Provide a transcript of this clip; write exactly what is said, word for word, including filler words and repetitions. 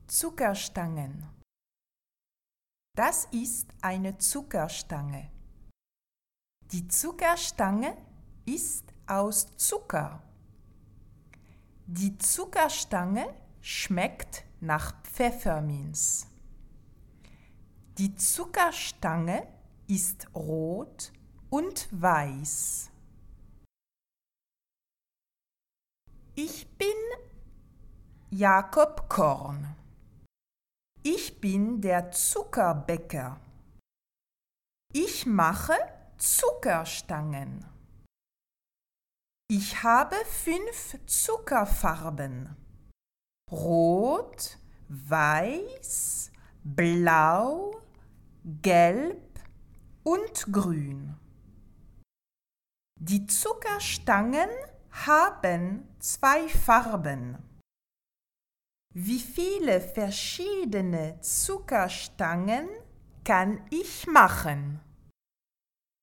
Zuckerstangen. Das ist eine Zuckerstange. Die Zuckerstange ist aus Zucker. Die Zuckerstange schmeckt nach Pfefferminz. Die Zuckerstange ist rot und weiß. Ich bin Jakob Korn. Ich bin der Zuckerbäcker. Ich mache Zuckerstangen. Ich habe fünf Zuckerfarben: Rot, Weiß, Blau, Gelb und Grün. Die Zuckerstangen haben zwei Farben. Wie viele verschiedene Zuckerstangen kann ich machen?